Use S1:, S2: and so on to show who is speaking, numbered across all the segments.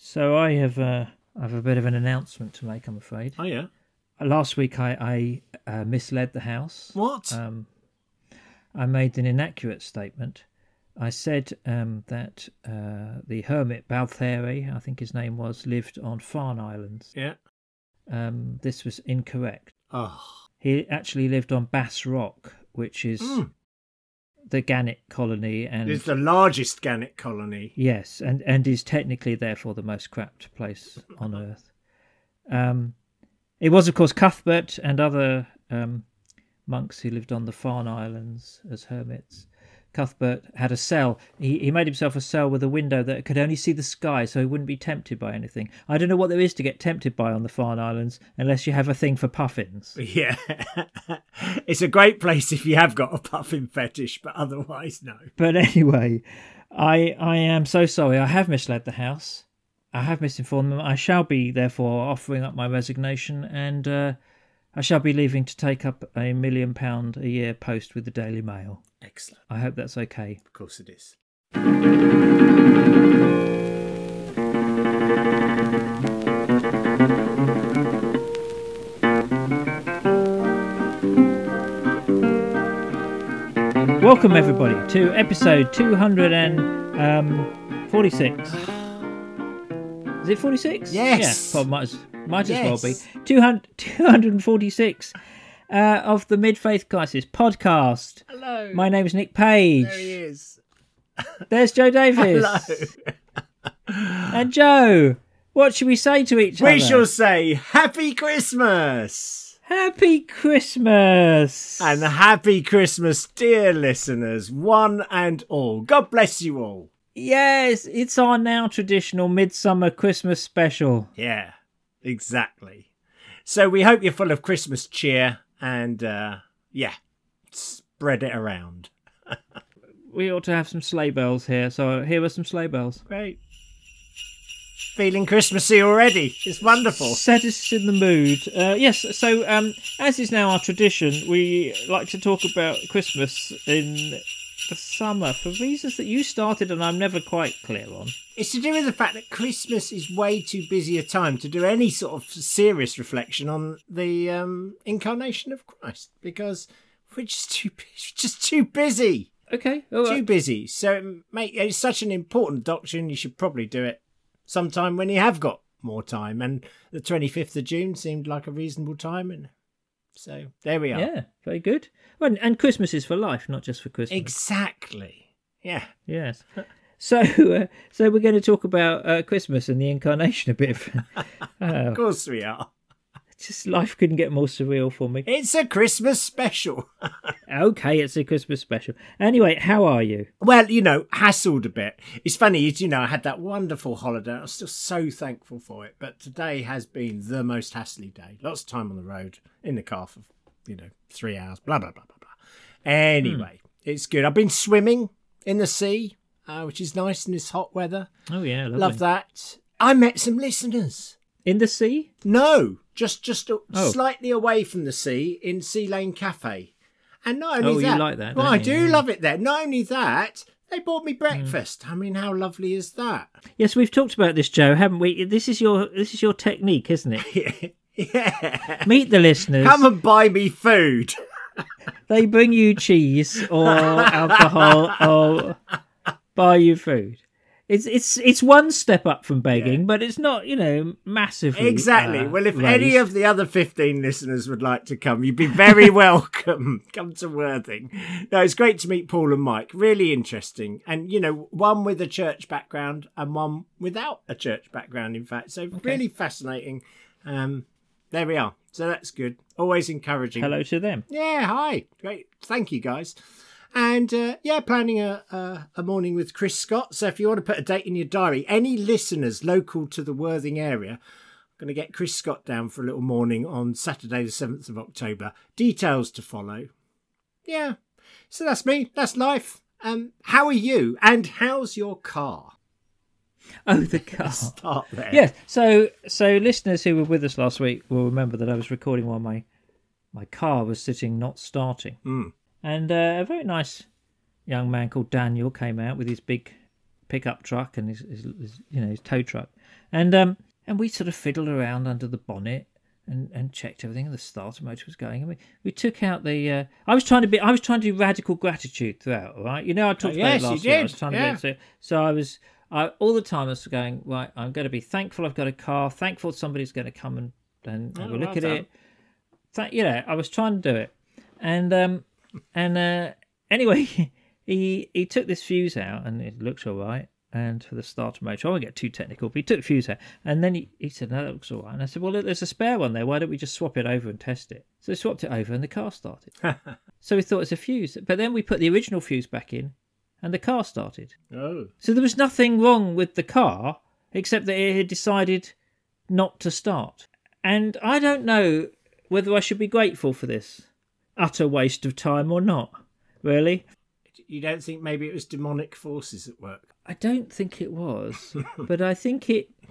S1: So I have a bit of an announcement to make, I'm afraid.
S2: Oh, yeah?
S1: Last week I misled the House.
S2: What?
S1: I made an inaccurate statement. I said that the hermit Balthere, I think his name was, lived on Farne Islands.
S2: Yeah.
S1: This was incorrect.
S2: Oh.
S1: He actually lived on Bass Rock, which is the gannet colony. And
S2: It's the largest gannet colony.
S1: yes, and is technically, therefore, the most crapped place on Earth. It was, of course, Cuthbert and other monks who lived on the Farne Islands as hermits. Cuthbert had a cell. He made himself a cell with a window that could only see the sky, so he wouldn't be tempted by anything. I don't know what there is to get tempted by on the Farne Islands, unless you have a thing for puffins.
S2: Yeah. It's a great place if you have got a puffin fetish, but otherwise, no.
S1: But anyway, I am so sorry. I have misled the House. I have misinformed them. I shall be, therefore, offering up my resignation, and I shall be leaving to take up a £1 million a year post with the Daily Mail.
S2: Excellent.
S1: I hope that's okay.
S2: Of course it is.
S1: Welcome, everybody, to episode 246. Is it 46?
S2: Yes.
S1: Yeah, well, might as well be.
S2: Yes.
S1: 246 of the Mid-Faith Crisis podcast.
S2: Hello.
S1: My name's Nick Page.
S2: There he is.
S1: There's Joe Davis.
S2: Hello.
S1: And Joe, what should we say to each other?
S2: We shall say Happy Christmas.
S1: Happy Christmas.
S2: And Happy Christmas, dear listeners, one and all. God bless you all.
S1: Yes, it's our now traditional midsummer Christmas special.
S2: Yeah, exactly. So we hope you're full of Christmas cheer and, spread it around.
S1: We ought to have some sleigh bells here, so here are some sleigh bells.
S2: Great. Feeling Christmassy already. It's wonderful.
S1: Set us in the mood. Yes, so as is now our tradition, we like to talk about Christmas in the summer for reasons that you started and I'm never quite clear on.
S2: It's to do with the fact that Christmas is way too busy a time to do any sort of serious reflection on the incarnation of Christ, because we're just too busy.
S1: Okay.
S2: Too busy. So it's such an important doctrine, you should probably do it sometime when you have got more time. And the 25th of June seemed like a reasonable time. And so there we are.
S1: Yeah, very good. Well, and Christmas is for life, not just for Christmas.
S2: Exactly. Yeah.
S1: Yes. So we're going to talk about Christmas and the incarnation a bit.
S2: Of course we are.
S1: Just life couldn't get more surreal for me.
S2: It's a Christmas special.
S1: Okay, it's a Christmas special. Anyway, how are you?
S2: Well, hassled a bit. It's funny, I had that wonderful holiday. I was still so thankful for it. But today has been the most hassly day. Lots of time on the road, in the car for, 3 hours, blah, blah, blah, blah, blah. Anyway, It's good. I've been swimming in the sea, which is nice in this hot weather.
S1: Oh, yeah, lovely.
S2: Love that. I met some listeners.
S1: In the sea?
S2: No, just slightly away from the sea in Sea Lane Cafe. And not only that...
S1: you like that,
S2: well,
S1: don't
S2: I
S1: you?
S2: do love it there. Not only that, they bought me breakfast. I mean, how lovely is that?
S1: Yes, we've talked about this, Joe, haven't we? This is your technique, isn't it?
S2: Yeah.
S1: Meet the listeners.
S2: Come and buy me food.
S1: They bring you cheese or alcohol or buy you food. It's one step up from begging, but it's not, massively.
S2: Exactly. Well, if
S1: raised.
S2: any of the other 15 listeners would like to come, you'd be very welcome. Come to Worthing. No, it's great to meet Paul and Mike. Really interesting. And, one with a church background and one without a church background, in fact. So really fascinating. There we are. So that's good. Always encouraging.
S1: Hello to them.
S2: Yeah, hi. Great. Thank you, guys. And, planning a morning with Chris Scott. So if you want to put a date in your diary, any listeners local to the Worthing area, I'm going to get Chris Scott down for a little morning on Saturday the 7th of October. Details to follow. Yeah. So that's me. That's life. How are you? And how's your car?
S1: Oh, the car.
S2: Start there.
S1: Yes. So listeners who were with us last week will remember that I was recording while my car was sitting not starting. And a very nice young man called Daniel came out with his big pickup truck and his tow truck And we sort of fiddled around under the bonnet and checked everything, and the starter motor was going. And we took out the. I was trying to do radical gratitude throughout. All right, I talked about it last year. I was trying to do it. So I all the time I was going, right, I'm going to be thankful I've got a car, thankful somebody's going to come and have a look at it. I was trying to do it, and anyway, he took this fuse out, and it looks all right. And for the starter motor, I won't get too technical, but he took the fuse out, and then he said, no, that looks all right. And I said, well, look, there's a spare one there. Why don't we just swap it over and test it? So we swapped it over, and the car started. So we thought it's a fuse, but then we put the original fuse back in, and the car started.
S2: Oh.
S1: So there was nothing wrong with the car, except that it had decided not to start. And I don't know whether I should be grateful for this utter waste of time or not, really.
S2: You don't think maybe it was demonic forces at work?
S1: I don't think it was, but I think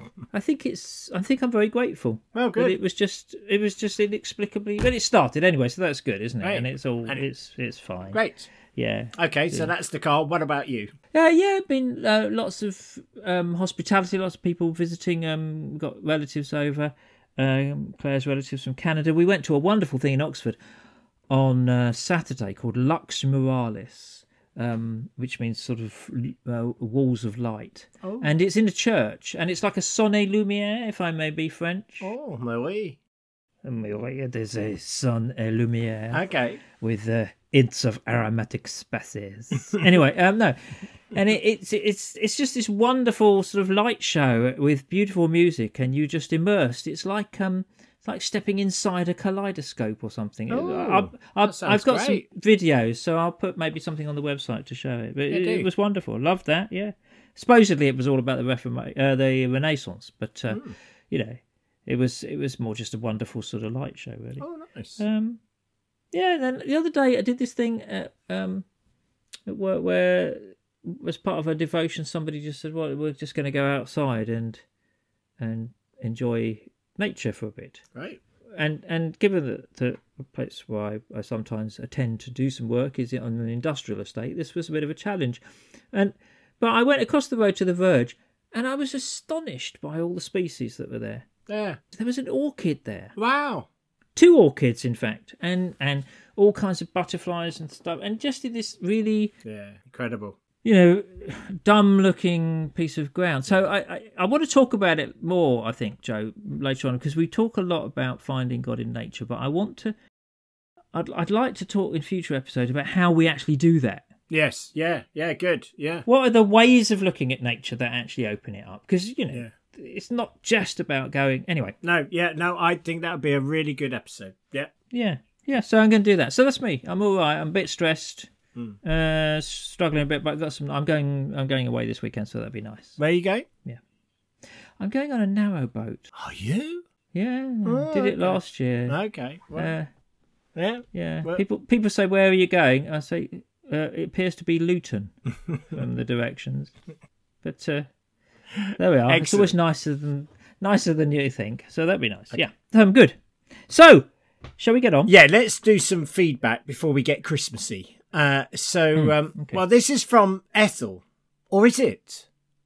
S1: I'm very grateful.
S2: Oh, good.
S1: It was just inexplicably, but it started anyway, so that's good, isn't it?
S2: Right.
S1: And it's fine.
S2: Great.
S1: Yeah.
S2: Okay, so that's the car. What about you?
S1: Been lots of hospitality, lots of people visiting. Got relatives over. Claire's relatives from Canada. We went to a wonderful thing in Oxford on Saturday called Lux Muralis, which means sort of walls of light. Oh. And it's in a church, and it's like a sonne lumière, if I may be French.
S2: Oh, oui.
S1: There's a sonne lumière.
S2: Okay.
S1: With hints of aromatic spices. Anyway, no. And it's just this wonderful sort of light show with beautiful music, and you just immersed. It's like stepping inside a kaleidoscope or something.
S2: Oh,
S1: I've got
S2: great.
S1: some videos, so I'll put maybe something on the website to show it. But it was wonderful. Loved that. Yeah. Supposedly it was all about the Renaissance, but it was more just a wonderful sort of light show, really.
S2: Oh, nice.
S1: Then the other day I did this thing at work where, as part of a devotion, somebody just said, well, we're just going to go outside and enjoy nature for a bit.
S2: Right.
S1: And given that the place where I sometimes attend to do some work is on an industrial estate, this was a bit of a challenge. But I went across the road to the Verge, and I was astonished by all the species that were there.
S2: Yeah.
S1: There was an orchid there.
S2: Wow.
S1: 2 orchids, in fact, and all kinds of butterflies and stuff, and just in this really
S2: incredible,
S1: dumb-looking piece of ground. So I want to talk about it more, I think, Joe, later on, because we talk a lot about finding God in nature, but I'd like to talk in future episodes about how we actually do that.
S2: Yes, yeah, good, yeah.
S1: What are the ways of looking at nature that actually open it up? Because it's not just about going anyway.
S2: No, I think that would be a really good episode. Yeah.
S1: So I'm going to do that. So that's me. I'm all right. I'm a bit stressed, struggling a bit, but I'm going away this weekend, so that'd be nice.
S2: Where are you going?
S1: Yeah, I'm going on a narrow boat.
S2: Are you?
S1: Yeah, did it last year.
S2: Okay. Well,
S1: yeah.
S2: Well,
S1: people say, where are you going? I say it appears to be Luton from the directions, but there we are. Excellent. It's always nicer than you think, so that'd be nice. Okay. Yeah, good. So, shall we get on?
S2: Yeah, let's do some feedback before we get Christmassy. Okay. Well, this is from Ethel, or is it?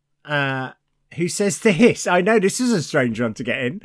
S2: Who says this? I know this is a strange one to get in.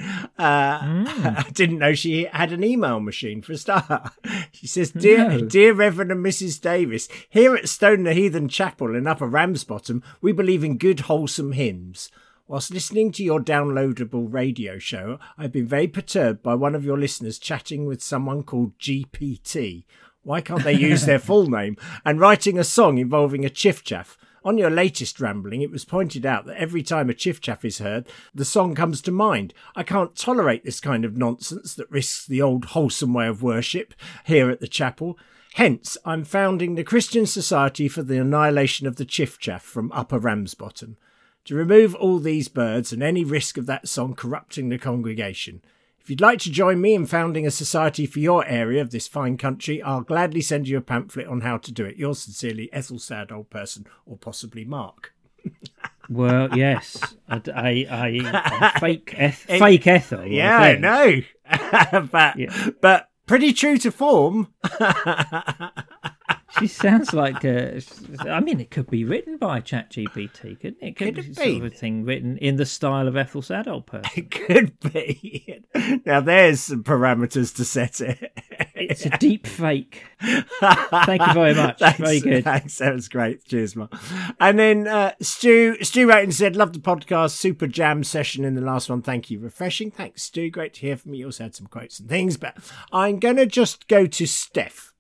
S2: I didn't know she had an email machine for a start. She says, Dear Reverend and Mrs. Davis, here at Stone-the-Heathen Chapel in Upper Ramsbottom, we believe in good, wholesome hymns. Whilst listening to your downloadable radio show, I've been very perturbed by one of your listeners chatting with someone called GPT. Why can't they use their full name? And writing a song involving a chiff-chaff. On your latest rambling, it was pointed out that every time a chiff-chaff is heard, the song comes to mind. I can't tolerate this kind of nonsense that risks the old wholesome way of worship here at the chapel. Hence, I'm founding the Christian Society for the Annihilation of the Chiff-chaff from Upper Ramsbottom, to remove all these birds and any risk of that song corrupting the congregation. If you'd like to join me in founding a society for your area of this fine country, I'll gladly send you a pamphlet on how to do it. Yours sincerely, Ethel Sad Old Person, or possibly Mark.
S1: Well, yes. Fake Ethel.
S2: Yeah, I know. But pretty true to form.
S1: She sounds like I mean, it could be written by ChatGPT, couldn't it?
S2: Could it
S1: be
S2: be?
S1: sort of a thing written in the style of Ethel's adult person.
S2: It could be. Now there's some parameters to set it.
S1: It's a deep fake. Thank you very much.
S2: Thanks,
S1: Very good.
S2: Thanks. That was great. Cheers, Mark. And then Stu wrote and said, "Love the podcast. Super jam session in the last one. Thank you. Refreshing. Thanks, Stu. Great to hear from you. You also had some quotes and things, but I'm going to just go to Steph.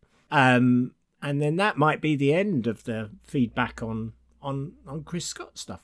S2: And then that might be the end of the feedback on Chris Scott stuff.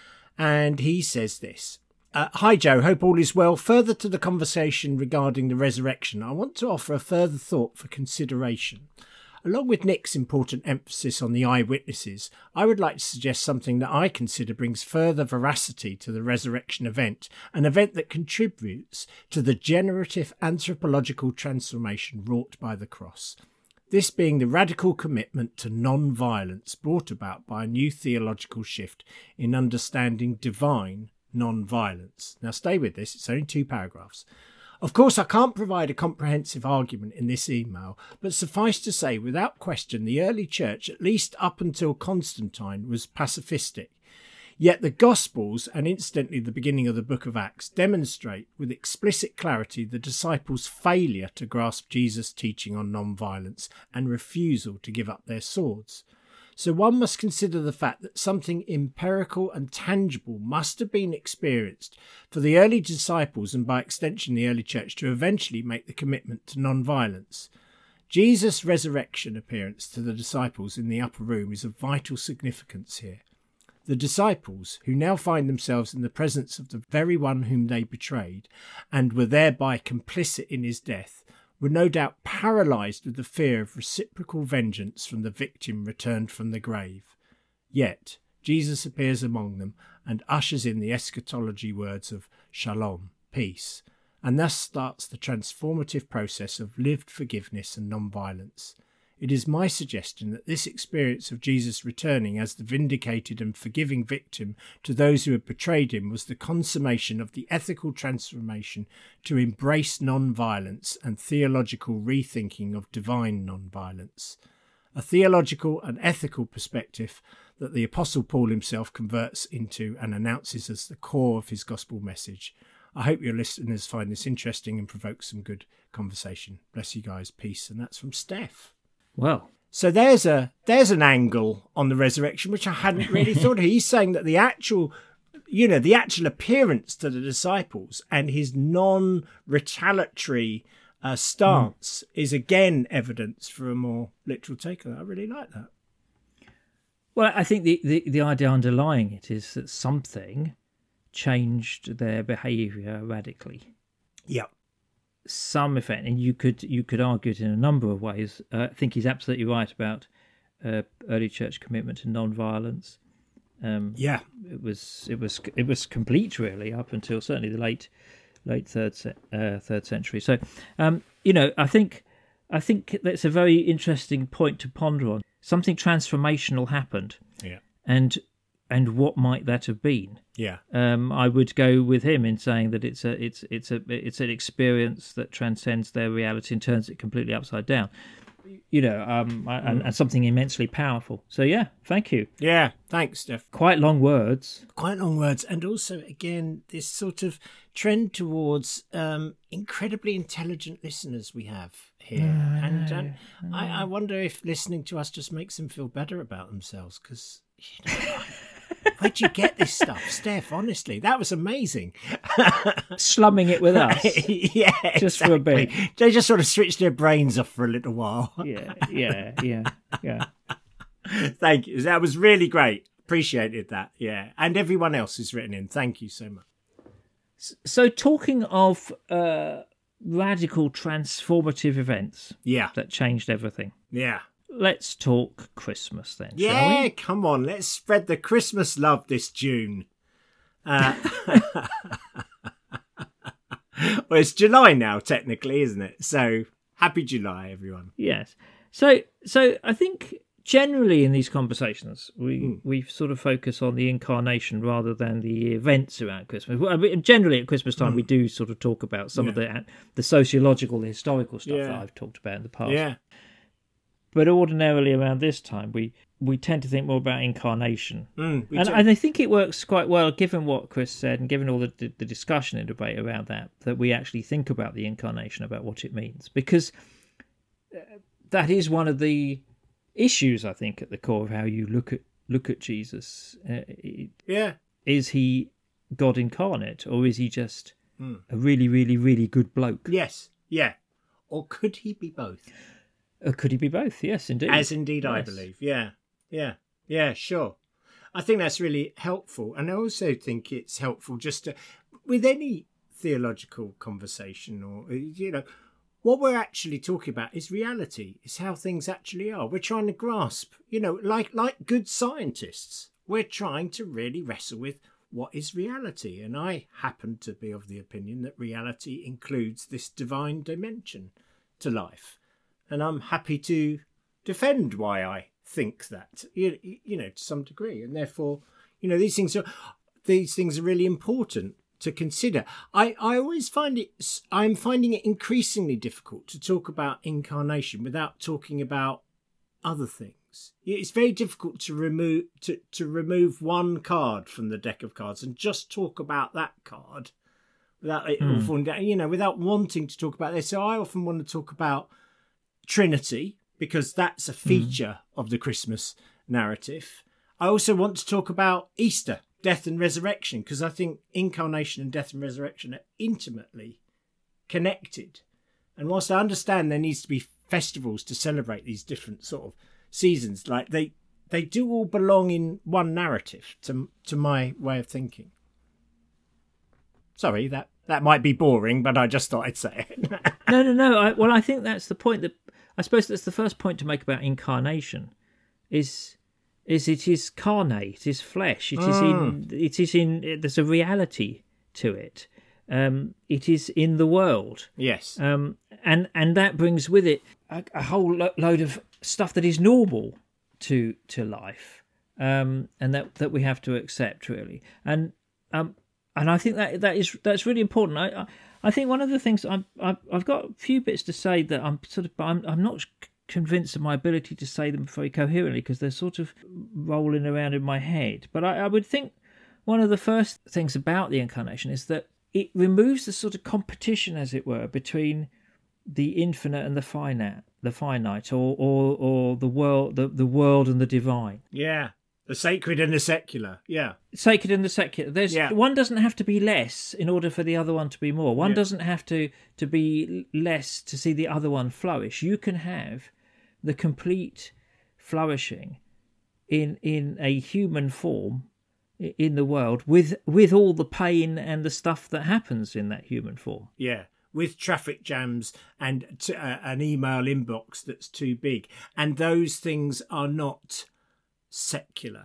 S2: And he says this. Hi, Joe. Hope all is well. Further to the conversation regarding the resurrection, I want to offer a further thought for consideration. Along with Nick's important emphasis on the eyewitnesses, I would like to suggest something that I consider brings further veracity to the resurrection event, an event that contributes to the generative anthropological transformation wrought by the cross. This being the radical commitment to non-violence brought about by a new theological shift in understanding divine non-violence. Now stay with this, it's only 2 paragraphs. Of course, I can't provide a comprehensive argument in this email, but suffice to say, without question, the early church, at least up until Constantine, was pacifistic. Yet the Gospels, and incidentally the beginning of the book of Acts, demonstrate with explicit clarity the disciples' failure to grasp Jesus' teaching on non-violence and refusal to give up their swords. So one must consider the fact that something empirical and tangible must have been experienced for the early disciples and by extension the early church to eventually make the commitment to non-violence. Jesus' resurrection appearance to the disciples in the upper room is of vital significance here. The disciples, who now find themselves in the presence of the very one whom they betrayed, and were thereby complicit in his death, were no doubt paralysed with the fear of reciprocal vengeance from the victim returned from the grave. Yet Jesus appears among them and ushers in the eschatology words of Shalom, peace, and thus starts the transformative process of lived forgiveness and non-violence. It is my suggestion that this experience of Jesus returning as the vindicated and forgiving victim to those who had betrayed him was the consummation of the ethical transformation to embrace non-violence and theological rethinking of divine non-violence. A theological and ethical perspective that the Apostle Paul himself converts into and announces as the core of his gospel message. I hope your listeners find this interesting and provoke some good conversation. Bless you guys. Peace. And that's from Steph.
S1: Well,
S2: so there's an angle on the resurrection which I hadn't really thought of. He's saying that the actual appearance to the disciples and his non-retaliatory stance is again evidence for a more literal take on it. I really like that.
S1: Well, I think the idea underlying it is that something changed their behaviour radically.
S2: Yeah.
S1: Some effect, and you could argue it in a number of ways. I think he's absolutely right about early church commitment to non-violence. It was complete really up until certainly the late third century. So I think that's a very interesting point to ponder on. Something transformational happened.
S2: Yeah.
S1: And what might that have been?
S2: Yeah.
S1: I would go with him in saying that it's an experience that transcends their reality and turns it completely upside down. And something immensely powerful. So yeah, thank you.
S2: Yeah, thanks, Steph.
S1: Quite long words,
S2: and also again this sort of trend towards incredibly intelligent listeners we have here, I wonder if listening to us just makes them feel better about themselves because. Where'd you get this stuff, Steph? Honestly, that was amazing.
S1: Slumming it with us.
S2: Yeah,
S1: just
S2: exactly.
S1: for a bit.
S2: They just sort of switched their brains off for a little while.
S1: Yeah.
S2: Thank you. That was really great. Appreciated that. Yeah. And everyone else who's written in. Thank you so much.
S1: So talking of radical transformative events that changed everything.
S2: Yeah.
S1: Let's talk Christmas then, shall
S2: yeah,
S1: we?
S2: Come on. Let's spread the Christmas love this June. Well, it's July now, technically, isn't it? So, happy July, everyone.
S1: Yes. So I think generally in these conversations, we sort of focus on the incarnation rather than the events around Christmas. Well, generally at Christmas time, we do sort of talk about some of the sociological, the historical stuff that I've talked about in the past.
S2: Yeah.
S1: But ordinarily around this time, we tend to think more about incarnation.
S2: We
S1: And
S2: do.
S1: I think it works quite well, given what Chris said and given all the discussion and debate around that we actually think about the incarnation, about what it means. Because that is one of the issues, I think, at the core of how you look at Jesus.
S2: Yeah.
S1: Is he God incarnate, or is he just a really, really, really good bloke?
S2: Yes. Yeah. Or could he be both?
S1: Or could he be both? Yes, indeed.
S2: As indeed I
S1: Yes.
S2: believe. Yeah. Yeah. Yeah, sure. I think that's really helpful. And I also think it's helpful just to, with any theological conversation or, what we're actually talking about is reality, is how things actually are. We're trying to grasp, like good scientists, we're trying to really wrestle with what is reality. And I happen to be of the opinion that reality includes this divine dimension to life. And I'm happy to defend why I think that, to some degree. And therefore, these things are really important to consider. I always I'm finding it increasingly difficult to talk about incarnation without talking about other things. It's very difficult to remove one card from the deck of cards and just talk about that card without it all falling down, without wanting to talk about this. So I often want to talk about Trinity, because that's a feature of the Christmas narrative. I also want to talk about Easter, death and resurrection, because I think incarnation and death and resurrection are intimately connected. And whilst I understand there needs to be festivals to celebrate these different sort of seasons, like they do all belong in one narrative to my way of thinking. Sorry, that might be boring, but I just thought I'd say it.
S1: No. I think that's the point. I suppose that's the first point to make about incarnation, is it is carne, it is flesh, it is in. There's a reality to it. It is in the world.
S2: Yes.
S1: And that brings with it a whole load of stuff that is normal to life, and that we have to accept, really. And I think that's really important. I think one of the things I've got a few bits to say that I'm not convinced of my ability to say them very coherently, because they're sort of rolling around in my head. But I would think one of the first things about the incarnation is that it removes the sort of competition, as it were, between the infinite and the finite, or the world and the divine.
S2: Yeah. The sacred and the secular, yeah.
S1: Sacred and the secular. One doesn't have to be less in order for the other one to be more. One doesn't have to be less to see the other one flourish. You can have the complete flourishing in a human form in the world with all the pain and the stuff that happens in that human form.
S2: Yeah, with traffic jams and an email inbox that's too big. And those things are not secular.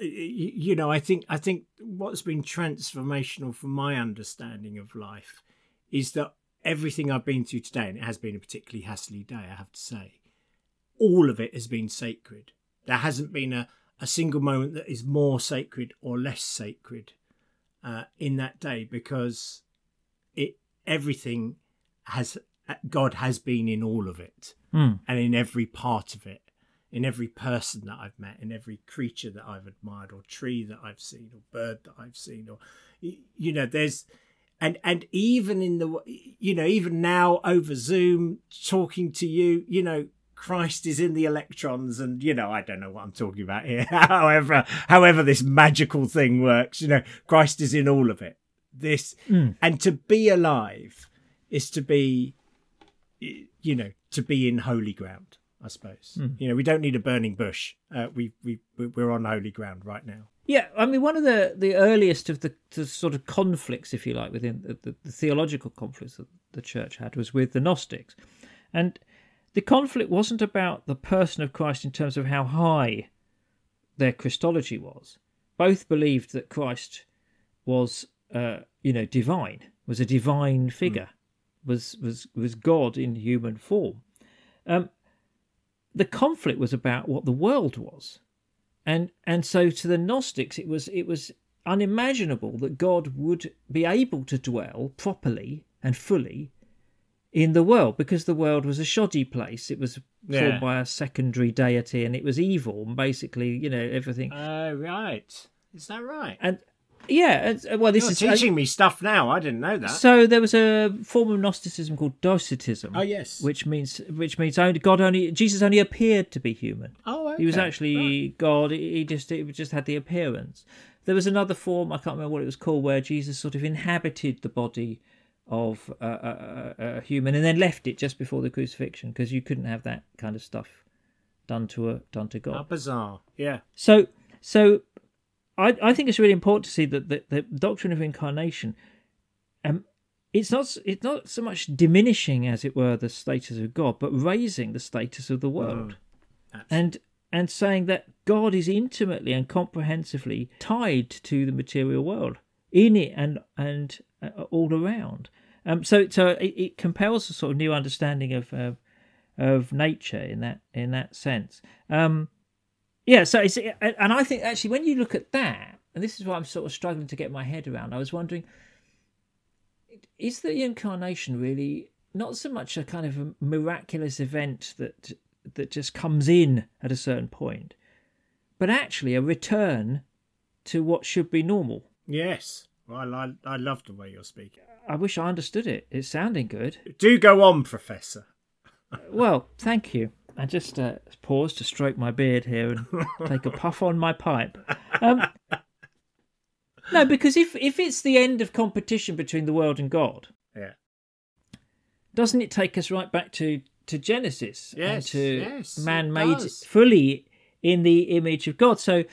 S2: I think what's been transformational from my understanding of life is that everything I've been through today, and it has been a particularly hassly day, I have to say, all of it has been sacred. There hasn't been a single moment that is more sacred or less sacred in that day, because God has been in all of it, and in every part of it. In every person that I've met, in every creature that I've admired, or tree that I've seen, or bird that I've seen, or there's, and even in the, even now over Zoom talking to you, Christ is in the electrons, and I don't know what I'm talking about here. However this magical thing works, Christ is in all of it. And to be alive is to be, to be in holy ground, I suppose. We don't need a burning bush. We're on holy ground right now.
S1: Yeah, I mean, one of the earliest of the sort of conflicts, if you like, within the theological conflicts that the church had was with the Gnostics. And the conflict wasn't about the person of Christ in terms of how high their Christology was. Both believed that Christ was, divine, was a divine figure, was God in human form. The conflict was about what the world was. And so to the Gnostics, it was unimaginable that God would be able to dwell properly and fully in the world, because the world was a shoddy place. It was
S2: Yeah.
S1: formed by a secondary deity, and it was evil, and basically, everything.
S2: Oh, right. Is that right?
S1: And yeah, well, this
S2: You're
S1: is
S2: teaching me stuff now. I didn't know that.
S1: So there was a form of Gnosticism called Docetism.
S2: Oh, yes.
S1: which means Jesus only appeared to be human.
S2: Oh, okay.
S1: He was actually
S2: Right.
S1: God. It just had the appearance. There was another form, I can't remember what it was called, where Jesus sort of inhabited the body of a human and then left it just before the crucifixion, because you couldn't have that kind of stuff done to God.
S2: How bizarre. Yeah.
S1: So I think it's really important to see that the doctrine of incarnation, it's not so much diminishing, as it were, the status of God, but raising the status of the world, and saying that God is intimately and comprehensively tied to the material world, in it and all around. So it compels a sort of new understanding of nature in that sense. Yeah, so and I think actually when you look at that, and this is what I'm sort of struggling to get my head around, I was wondering, is the incarnation really not so much a kind of a miraculous event that just comes in at a certain point, but actually a return to what should be normal?
S2: Yes. Well, I love the way you're speaking.
S1: I wish I understood it. It's sounding good.
S2: Do go on, Professor.
S1: Well, thank you. I just pause to stroke my beard here and take a puff on my pipe. No, because if it's the end of competition between the world and God,
S2: Yeah.
S1: doesn't it take us right back to Genesis?
S2: Yes,
S1: And to
S2: yes,
S1: man
S2: it
S1: made
S2: does.
S1: fully in the image of God. So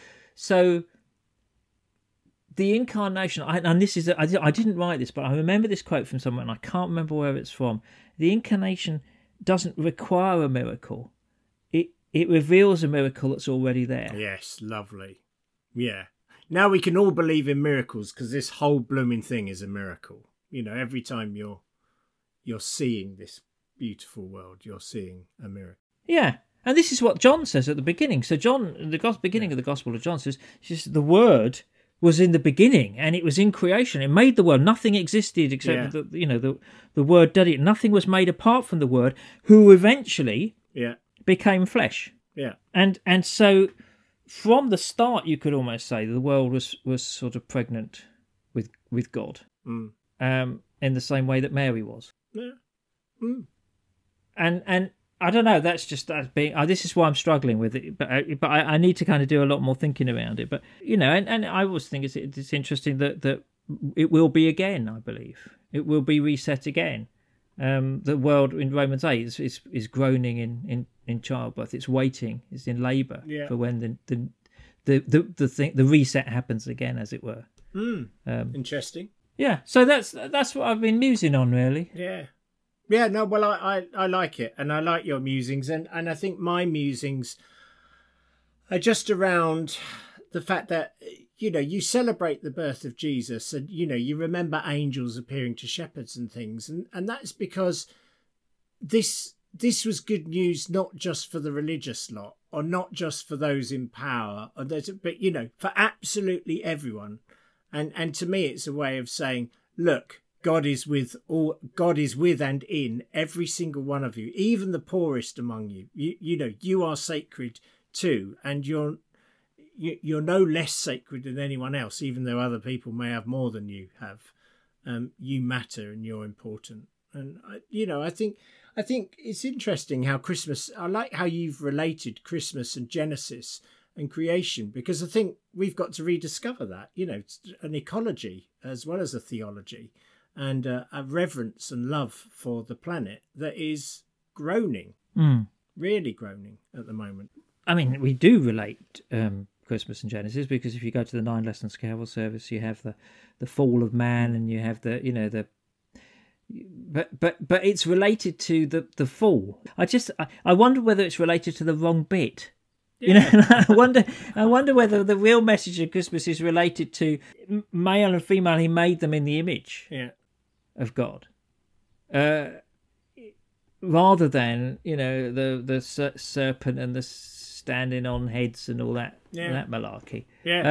S1: the incarnation, and this is, I didn't write this, but I remember this quote from someone, and I can't remember where it's from. The incarnation doesn't require a miracle. It reveals a miracle that's already there.
S2: Yes, lovely. Yeah. Now we can all believe in miracles, because this whole blooming thing is a miracle. Every time you're seeing this beautiful world, you're seeing a miracle.
S1: Yeah. And this is what John says at the beginning. So John, the beginning of the Gospel of John says, the Word was in the beginning, and it was in creation. It made the world. Nothing existed except that the Word did it. Nothing was made apart from the Word, who eventually became flesh.
S2: Yeah.
S1: And so from the start, you could almost say the world was sort of pregnant with God, in the same way that Mary was.
S2: Yeah. Mm.
S1: And I don't know. That's just being. This is why I'm struggling with it. But I need to kind of do a lot more thinking around it. But and I always think it's interesting that it will be again. I believe it will be reset again. The world in Romans 8 is groaning in childbirth. It's waiting. It's in labour for when the reset happens again, as it were.
S2: Interesting.
S1: Yeah. So that's what I've been musing on, really.
S2: Yeah. Yeah, no, well, I like it, and I like your musings, and I think my musings are just around the fact that, you celebrate the birth of Jesus, and, you remember angels appearing to shepherds and things, and that's because this was good news not just for the religious lot, or not just for those in power, but, for absolutely everyone. And to me, it's a way of saying, look, God is with and in every single one of you, even the poorest among you. You are sacred too, and you're no less sacred than anyone else, even though other people may have more than you have. You matter, and you're important. And I think it's interesting how Christmas. I like how you've related Christmas and Genesis and creation, because I think we've got to rediscover that. It's an ecology as well as a theology. And a reverence and love for the planet that is groaning, really groaning at the moment.
S1: I mean, we do relate Christmas and Genesis, because if you go to the 9 Lessons Carol service, you have the fall of man, and you have the but it's related to the fall. I wonder whether it's related to the wrong bit. I wonder whether the real message of Christmas is related to male and female. He made them in the image of God, rather than the serpent and the standing on heads and all that malarkey.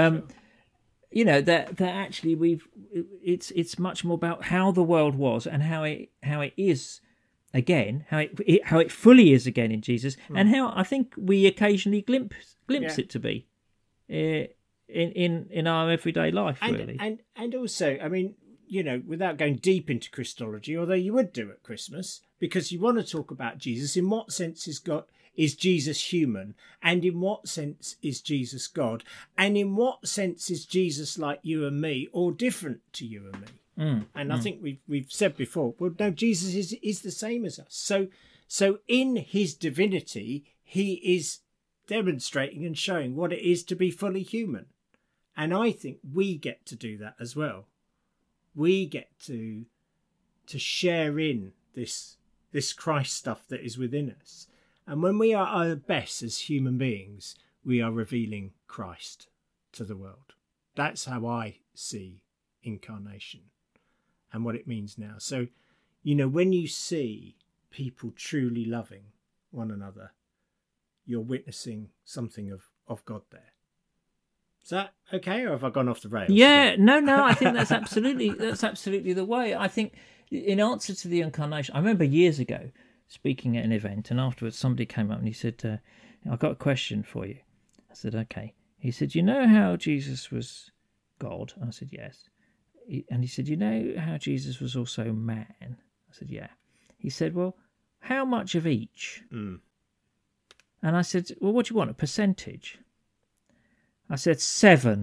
S1: That actually it's much more about how the world was and how it is again, how it fully is again in Jesus, and how I think we occasionally glimpse it to be in our everyday life, really.
S2: And also, I mean, you know, without going deep into Christology, although you would do at Christmas, because you want to talk about Jesus, in what sense is Jesus human, and in what sense is Jesus God, and in what sense is Jesus like you and me, or different to you and me? And I think we've said before, well, no, Jesus is the same as us. So in his divinity, he is demonstrating and showing what it is to be fully human. And I think we get to do that as well. We get to share in this Christ stuff that is within us. And when we are at our best as human beings, we are revealing Christ to the world. That's how I see incarnation and what it means now. So, you know, when you see people truly loving one another, you're witnessing something of God there. Is that okay, or have I gone off the rails?
S1: Yeah, no, I think that's absolutely the way. I think in answer to the incarnation, I remember years ago speaking at an event, and afterwards somebody came up and he said, I've got a question for you. I said, okay. He said, you know how Jesus was God? I said, yes. And he said, you know how Jesus was also man? I said, yeah. He said, well, how much of each? And I said, well, what do you want, a percentage? I said 7.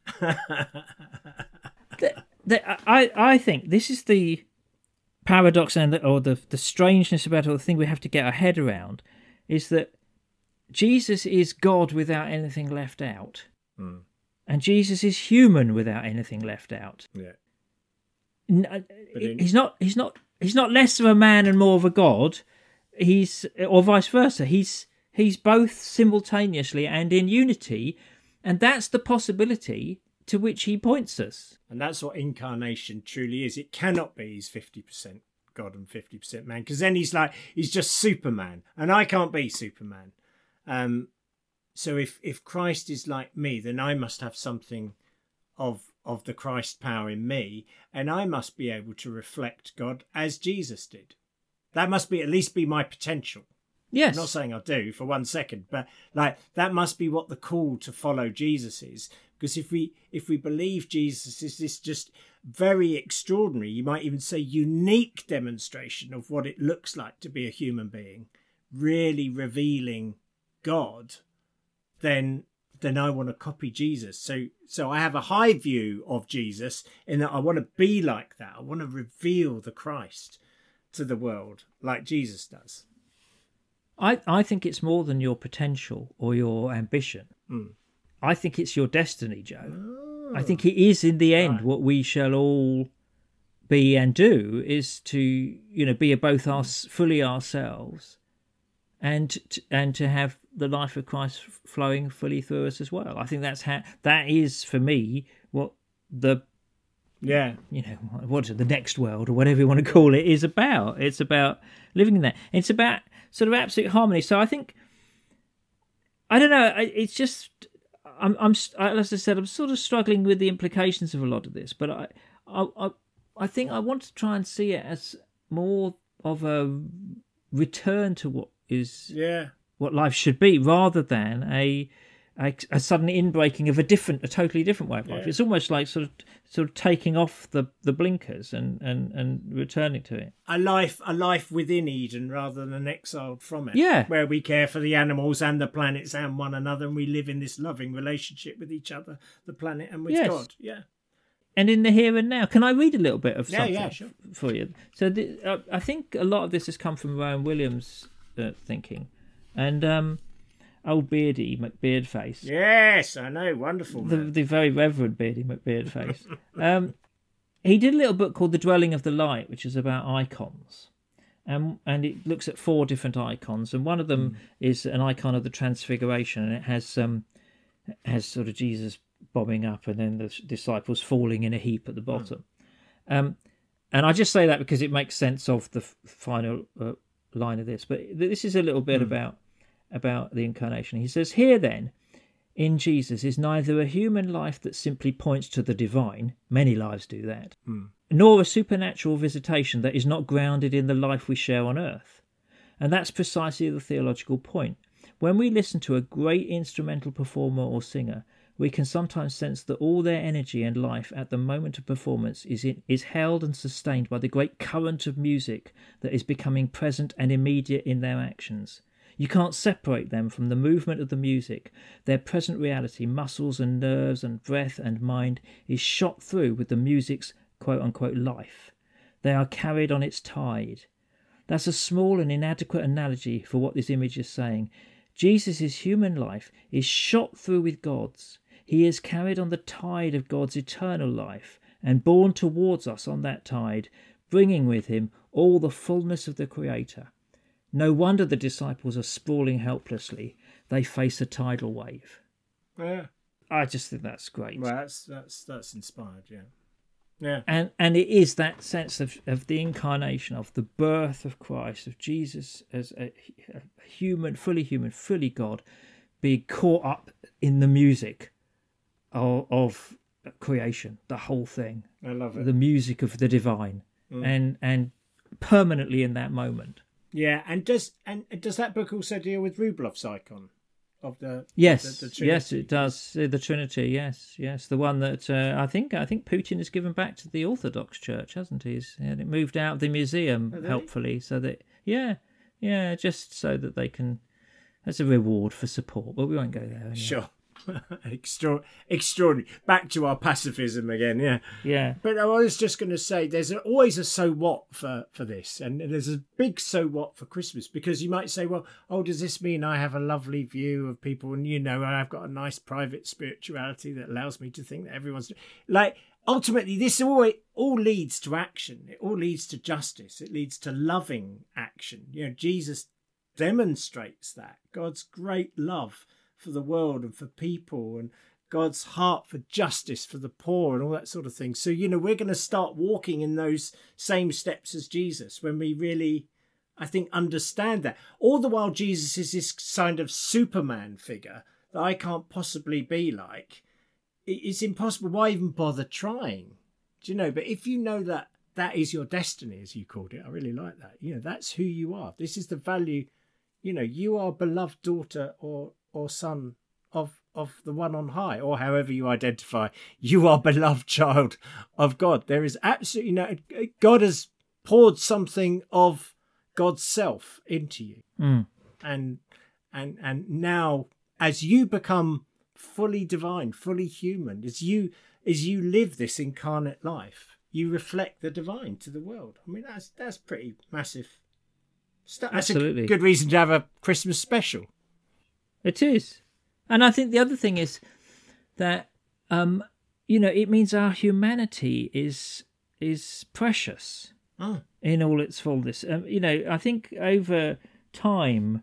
S1: I think this is the paradox or the strangeness about it, or the thing we have to get our head around, is that Jesus is God without anything left out. And Jesus is human without anything left out.
S2: Yeah.
S1: He's not less of a man and more of a God. Or vice versa. He's both simultaneously and in unity, and that's the possibility to which he points us.
S2: And that's what incarnation truly is. It cannot be he's 50% God and 50% man, because then he's just Superman, and I can't be Superman. So if Christ is like me, then I must have something of the Christ power in me, and I must be able to reflect God as Jesus did. That must be at least be my potential.
S1: Yes.
S2: I'm not saying I do for 1 second, but that must be what the call to follow Jesus is. Because if we believe Jesus is this just very extraordinary, you might even say unique demonstration of what it looks like to be a human being, really revealing God, then I want to copy Jesus. So I have a high view of Jesus in that I want to be like that. I want to reveal the Christ to the world like Jesus does.
S1: I think it's more than your potential or your ambition. I think it's your destiny, Joe. Oh. I think it is, in the end, what we shall all be and do is to, be both fully ourselves and to have the life of Christ flowing fully through us as well. I think that is for me what the the next world or whatever you want to call it is about. It's about living in that. It's about sort of absolute harmony. So I think, I don't know. It's just as I said, I'm sort of struggling with the implications of a lot of this, but I think I want to try and see it as more of a return to what is what life should be, rather than a sudden inbreaking of a totally different way of life. It's almost like sort of taking off the blinkers and returning to it. A life within Eden rather than exiled from it. Yeah, where we care for the animals and the planets and one another, and we live in this loving relationship with each other, the planet, and with God. Yeah. And in the here and now. Can I read a little bit of something sure. for you? So I think a lot of this has come from Rowan Williams' thinking, and old Beardy McBeardface. Yes, I know, wonderful. The very Reverend Beardy McBeardface. He did a little book called The Dwelling of the Light, which is about icons. And it looks at 4 different icons, and one of them is an icon of the Transfiguration, and it has sort of Jesus bobbing up and then the disciples falling in a heap at the bottom. And I just say that because it makes sense of the final line of this. But this is a little bit about the incarnation. He says, here then, in Jesus is neither a human life that simply points to the divine, many lives do that, nor a supernatural visitation that is not grounded in the life we share on earth. And that's precisely the theological point. When we listen to a great instrumental performer or singer, we can sometimes sense that all their energy and life at the moment of performance is held and sustained by the great current of music that is becoming present and immediate in their actions. You can't separate them from the movement of the music. Their present reality, muscles and nerves and breath and mind, is shot through with the music's quote-unquote life. They are carried on its tide. That's a small and inadequate analogy for what this image is saying. Jesus' human life is shot through with God's. He is carried on the tide of God's eternal life and borne towards us on that tide, bringing with him all the fullness of the Creator. No wonder the disciples are sprawling helplessly. They face a tidal wave.
S2: Yeah.
S1: I just think that's great.
S2: Well, that's inspired, yeah. Yeah.
S1: And it is that sense of the incarnation, of the birth of Christ, of Jesus as a human, fully God, being caught up in the music of creation, the whole thing.
S2: I love it.
S1: The music of the divine, and permanently in that moment.
S2: Yeah, and does that book also deal with Rublov's icon of the
S1: yes,
S2: the Trinity?
S1: Yes, it does. The Trinity, yes, the one that I think Putin has given back to the Orthodox Church, hasn't he? And it moved out of the museum helpfully, so that just so that they can, as a reward for support. But we won't go there. Anyway.
S2: Sure. Extraordinary. Back to our pacifism again, yeah.
S1: Yeah.
S2: But I was just going to say, there's always a so what for this, and there's a big so what for Christmas, because you might say, well, does this mean I have a lovely view of people, and I've got a nice private spirituality that allows me to think that everyone's like. Ultimately, this all leads to action. It all leads to justice. It leads to loving action. Jesus demonstrates that God's great love for the world and for people, and God's heart for justice for the poor and all that sort of thing. So, we're going to start walking in those same steps as Jesus when we really, I think, understand that. All the while, Jesus is this kind of Superman figure that I can't possibly be like. It's impossible. Why even bother trying? But if you know that that is your destiny, as you called it, I really like that. That's who you are. This is the value. You are beloved daughter or son of the one on high, or however you identify. You are beloved child of God. There is absolutely God has poured something of God's self into you. And now, as you become fully divine, fully human, as you live this incarnate life, you reflect the divine to the world. I mean, that's pretty massive. That's
S1: Absolutely.
S2: A good reason to have a Christmas special.
S1: It is. And I think the other thing is that, it means our humanity is precious in all its fullness. I think over time,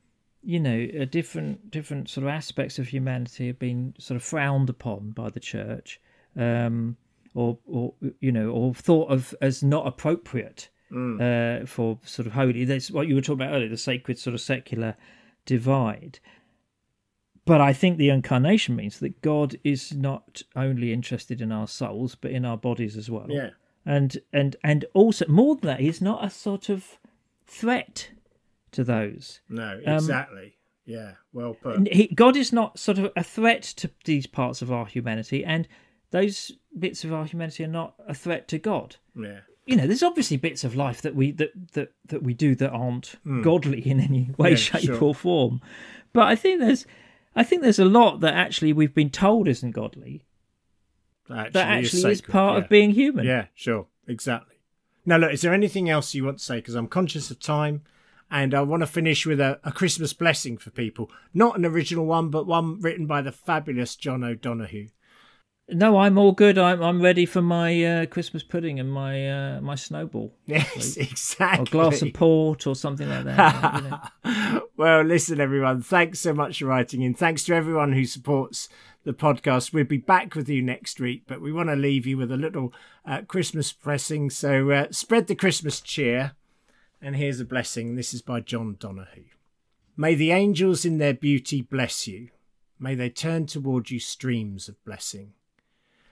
S1: different sort of aspects of humanity have been sort of frowned upon by the church, or thought of as not appropriate for sort of holy. That's what you were talking about earlier, the sacred sort of secular divide. But I think the incarnation means that God is not only interested in our souls, but in our bodies as well.
S2: Yeah.
S1: And also, more than that, he's not a sort of threat to those.
S2: No, exactly. Yeah, well put.
S1: God is not sort of a threat to these parts of our humanity, and those bits of our humanity are not a threat to God.
S2: Yeah.
S1: There's obviously bits of life that we do that aren't godly in any way, shape, or form. But I think there's a lot that actually we've been told isn't godly. That actually is part of being human.
S2: Yeah, sure, exactly. Now, look, is there anything else you want to say? Because I'm conscious of time, and I want to finish with a Christmas blessing for people. Not an original one, but one written by the fabulous John O'Donoghue.
S1: No, I'm all good. I'm ready for my Christmas pudding and my snowball.
S2: Yes, exactly.
S1: Or a glass of port or something like that.
S2: Well, listen, everyone. Thanks so much for writing in. Thanks to everyone who supports the podcast. We'll be back with you next week, but we want to leave you with a little Christmas blessing. So spread the Christmas cheer. And here's a blessing. This is by John Donoghue. May the angels in their beauty bless you. May they turn toward you streams of blessing.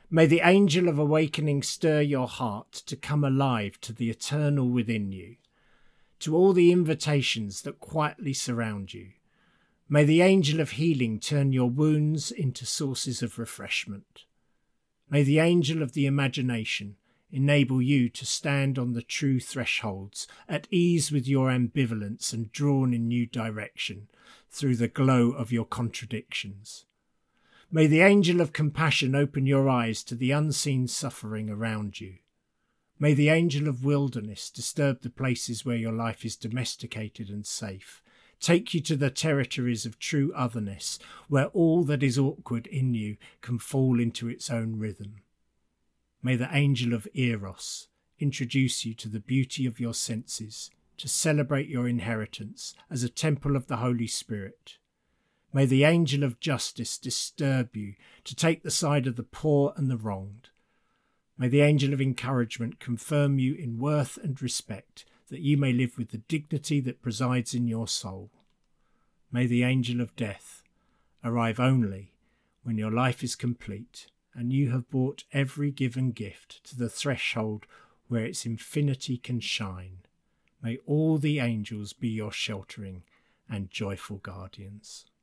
S2: May the angel of awakening stir your heart to come alive to the eternal within you, to all the invitations that quietly surround you. May the angel of healing turn your wounds into sources of refreshment. May the angel of the imagination enable you to stand on the true thresholds, at ease with your ambivalence and drawn in new direction through the glow of your contradictions. May the angel of compassion open your eyes to the unseen suffering around you. May the angel of wilderness disturb the places where your life is domesticated and safe, take you to the territories of true otherness, where all that is awkward in you can fall into its own rhythm. May the angel of Eros introduce you to the beauty of your senses, to celebrate your inheritance as a temple of the Holy Spirit. May the angel of justice disturb you to take the side of the poor and the wronged. May the angel of encouragement confirm you in worth and respect, that you may live with the dignity that presides in your soul. May the angel of death arrive only when your life is complete and you have brought every given gift to the threshold where its infinity can shine. May all the angels be your sheltering and joyful guardians.